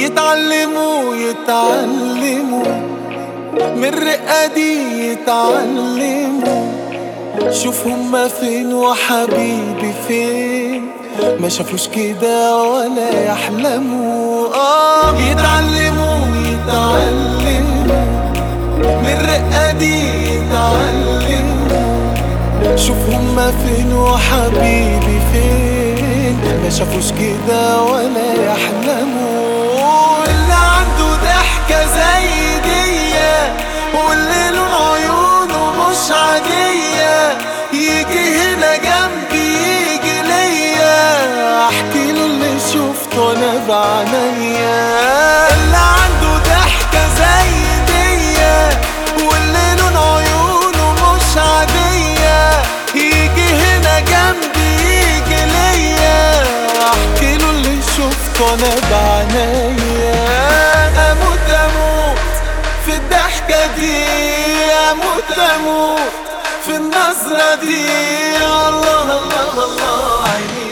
يتعلموا من الرقة دي يتعلموا. شوف هما فين وحبيبي فين، ما شافوش كده ولا يحلموا. يتعلموا من الرقة دي يتعلموا. شوف هما فين وحبيبي فين، ما شافوش كده ولا يحلموا. اللي عنده ضحكة زي دية، واللي لون عيونه مش عادية، يجي هنا جنبي يجي ليا، احكيله اللي شفته انا بعينيا. اللي عنده ضحكة زي دية، واللي لون عيونه مش عادية، يجي هنا جنبي يجي ليا، احكيله اللي شفته انا بعينيا. اموت في الضحكة دي، اموت في النظرة دي. الله الله الله عيني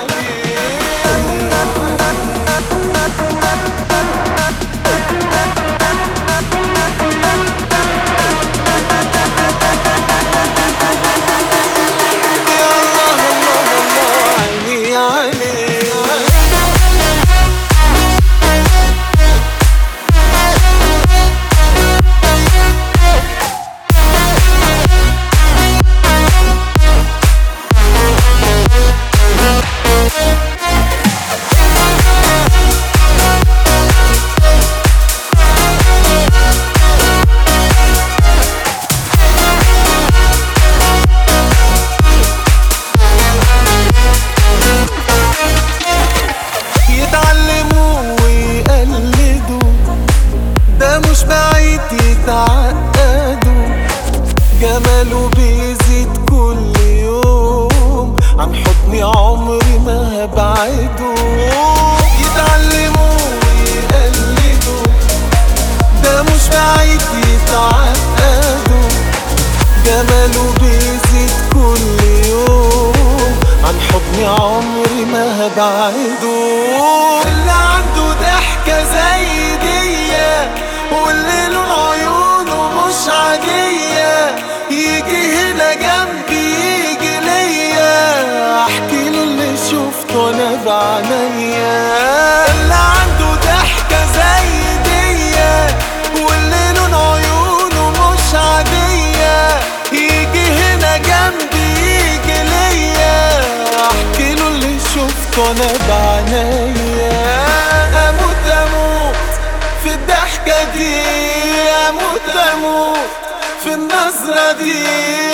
مش بعيد يتعقدوا. جماله بيزيد كل يوم، عن حضني عمري ما هبعده. يتعلموا ويقلدوا، ده مش بعيد يتعقدوا. جماله بيزيد كل يوم، عن حضني عمري ما هبعده. اللي عنده ضحكة زي دية، واللي لون عيونه مش عادية، يجي هنا جنبي يجي ليا، احكيله اللي شفته انا بعينيا. اللي عنده ضحكة زي دية، واللي لون عيونه مش عادية، يجي هنا جنبي يجي ليا، احكيله اللي شفته انا بعينيا. اموت في الضحكة دي، اموت في النظرة دي.